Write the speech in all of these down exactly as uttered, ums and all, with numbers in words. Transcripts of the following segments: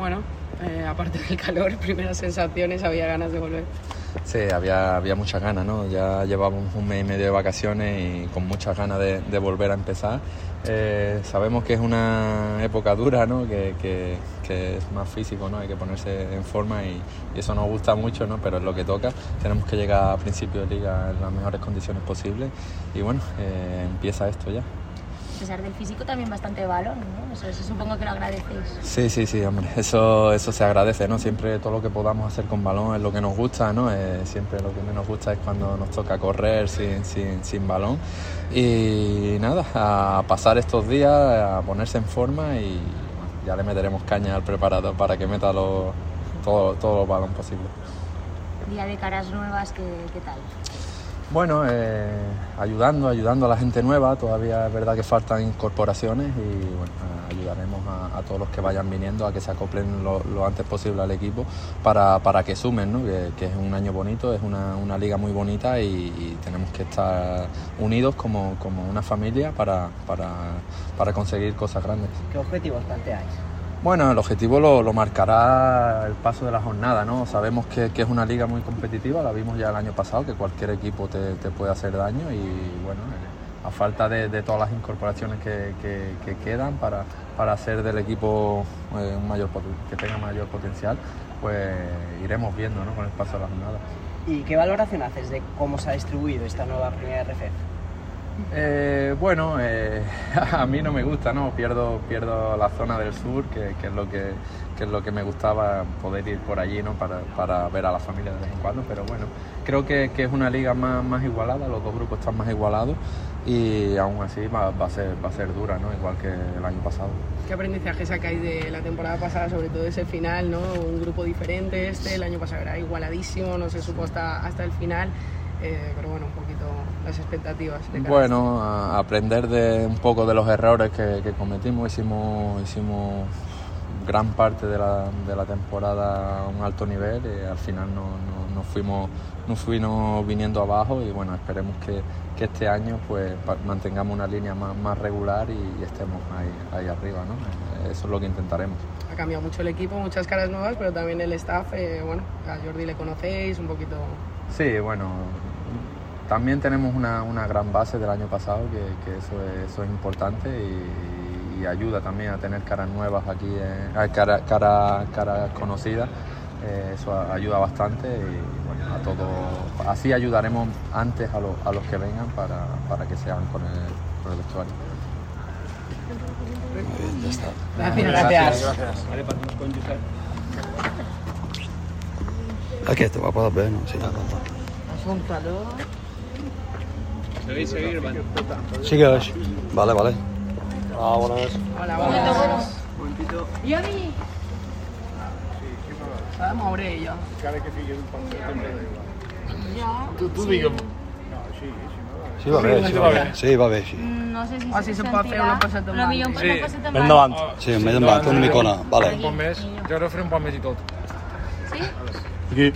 Bueno, eh, aparte del calor, primeras sensaciones, había ganas de volver. Sí, había, había muchas ganas, ¿no? Ya llevábamos un mes y medio de vacaciones y con muchas ganas de, de volver a empezar. Eh, sabemos que es una época dura, ¿no? Que, que, que es más físico, ¿no? Hay que ponerse en forma y, y eso nos gusta mucho, ¿no? Pero es lo que toca. Tenemos que llegar a principio de liga en las mejores condiciones posibles y bueno, eh, empieza esto ya. A pesar del físico también bastante balón, ¿no? Eso, eso supongo que lo agradecéis. Sí, sí, sí, hombre, eso, eso se agradece, ¿no? Siempre todo lo que podamos hacer con balón es lo que nos gusta, ¿no? Eh, siempre lo que menos gusta es cuando nos toca correr sin, sin, sin balón. Y nada, a pasar estos días, a ponerse en forma y bueno, ya le meteremos caña al preparador para que meta los, todo, todo los balón posible. Día de caras nuevas, ¿qué, qué tal? Bueno, eh, ayudando, ayudando a la gente nueva, todavía es verdad que faltan incorporaciones y bueno, ayudaremos a, a todos los que vayan viniendo a que se acoplen lo, lo antes posible al equipo para, para que sumen, ¿no? que, que es un año bonito, es una, una liga muy bonita y, y tenemos que estar unidos como, como una familia para, para, para conseguir cosas grandes. ¿Qué objetivos planteáis? Bueno, el objetivo lo, lo marcará el paso de la jornada, ¿no? Sabemos que, que es una liga muy competitiva, la vimos ya el año pasado, que cualquier equipo te, te puede hacer daño y bueno, a falta de, de todas las incorporaciones que, que, que quedan para, para hacer del equipo eh, un mayor que tenga mayor potencial, pues iremos viendo, ¿no? Con el paso de la jornada. ¿Y qué valoración haces de cómo se ha distribuido esta nueva primera R F F? Eh, bueno, eh, a mí no me gusta, ¿no? Pierdo, pierdo la zona del sur, que, que, es lo que, que es lo que me gustaba, poder ir por allí, ¿no? Para, para ver a la familia de vez en cuando, pero bueno, creo que, que es una liga más, más igualada, los dos grupos están más igualados y aún así va, va, a ser, va a ser dura, ¿no? Igual que el año pasado. ¿Qué aprendizaje sacáis de la temporada pasada, sobre todo ese final, ¿no? Un grupo diferente, este, el año pasado era igualadísimo, no se supo hasta, hasta el final. Eh, pero bueno, un poquito las expectativas. De bueno, a aprender de un poco de los errores que, que cometimos. Hicimos, hicimos gran parte de la, de la temporada a un alto nivel y al final no, no, no fuimos, no fuimos viniendo abajo y bueno, esperemos que, que este año pues mantengamos una línea más, más regular y, y estemos ahí, ahí arriba, ¿no? Eso es lo que intentaremos. Ha cambiado mucho el equipo, muchas caras nuevas, pero también el staff, eh, bueno, a Jordi le conocéis un poquito. Sí, bueno, también tenemos una, una gran base del año pasado, que, que eso, es, eso es importante y, y ayuda también a tener caras nuevas aquí, eh, caras cara, cara conocidas, eh, eso ayuda bastante y bueno, a todo, así ayudaremos antes a, lo, a los que vengan para, para que se hagan con el, con el vestuario. Muy bien, ya está. Gracias. Gracias. Gracias. Aquest, ho va poder ver, no? Sí. Apuntador. Seguir, seguir, man. Sigues. Vale, vale. Ah, bones. Hola, buenas. Momentito. Jo vi. S'ha de moure ella. Encara que fiquis un pantaló també da igual. Jo... Tu, tu sí. digue'm. No, sí, si no... Sí, va bé, sí, va bé. Sí, va bé, sí. No sé si O si se'n pot fer una passeta Lo millor endavant. una Sí. passeta Ben davant. Sí, més endavant, una micona. Vale. Un poc més. Jo ara faré un poc més i tot. Sí? Aquí.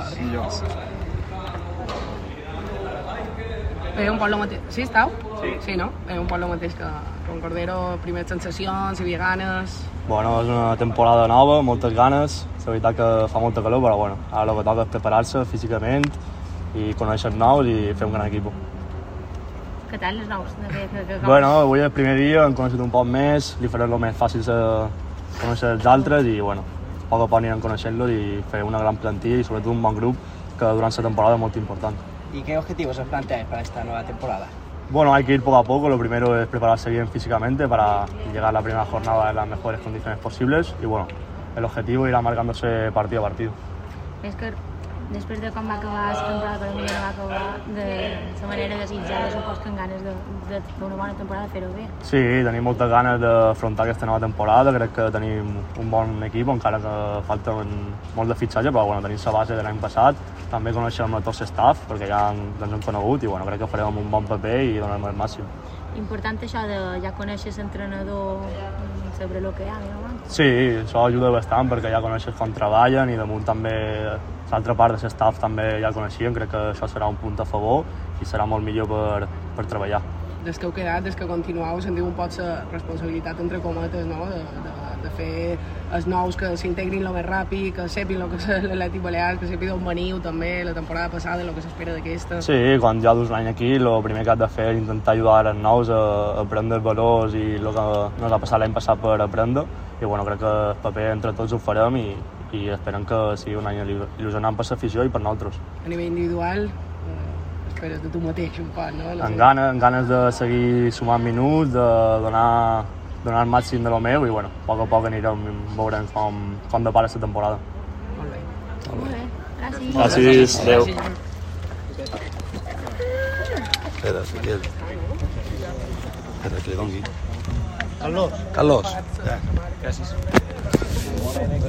Eh, un poc el mateix. Sí, estàu? Sí. Sí, no? Eh, un poc el mateix que con Cordero, primeres sensacions, hi havia ganes... Bueno, és una temporada nova, moltes ganes. La veritat que fa molta calor, però bueno, ara el que toca és preparar-se físicament i conèixer nous i fer un gran equip. Què tal els nous? De que, que, que, Bueno, avui el primer dia hem coneixet un poc més, li faré el més fàcil de conèixer els altres i bueno, a poc a poc anirem coneixent-los i fer una gran plantilla i sobretot un bon grup que durant la temporada és molt important. ¿Y qué objetivos os planteáis para esta nueva temporada? Bueno, hay que ir poco a poco. Lo primero es prepararse bien físicamente para llegar a la primera jornada en las mejores condiciones posibles y bueno, el objetivo irá marcándose partido a partido. És que després de com va acabar la temporada, per mi no va acabar de la manera desitjada, suposo que amb ganes de, de fer una bona temporada, fer-ho bé. Sí, tenim moltes ganes d'afrontar aquesta nova temporada. Crec que tenim un bon equip, encara que falta molt de fitxatge, però bueno, tenim la base de l'any passat. També coneixem a tot l'staff, perquè ja ens hem conegut i bueno, crec que farem un bon paper i donarem el màxim. Important això de ja conèixer l'entrenador, saber el que hi ha, no? Sí, això ajuda bastant perquè ja coneixes com treballen i damunt també l'altra part de l'staff també ja el coneixien. Crec que això serà un punt a favor i serà molt millor per, per treballar. Des que heu quedat, des que continueu, sentiu un poc la responsabilitat, entre cometes, no? de, de, de fer els nous que s'integrin el més ràpid, que sepin el que és l'Atlètic Balears, que sepin d'on veniu també la temporada passada, el que s'espera d'aquesta. Sí, quan ja dus l'any aquí, el primer que has de fer és intentar ajudar els nous a aprendre els valors i el que ens ha passat l'any passat per aprendre. I bueno, crec que el paper entre tots ho farem i, i esperem que sigui un any il·lusionant per l'afició i per nosaltres. A nivell individual, esperes de tu mateix un poc, no? Amb ganes, amb ganes de seguir sumant minuts, de donar, donar el màxim de lo meu i bueno, a poc a poc anirem veurem com, com depara la temporada. Molt bé. Molt bé, gràcies. Gràcies, adeu. Espera, Miquel. Espera, que li doni. Carlos. Carlos. Gràcies.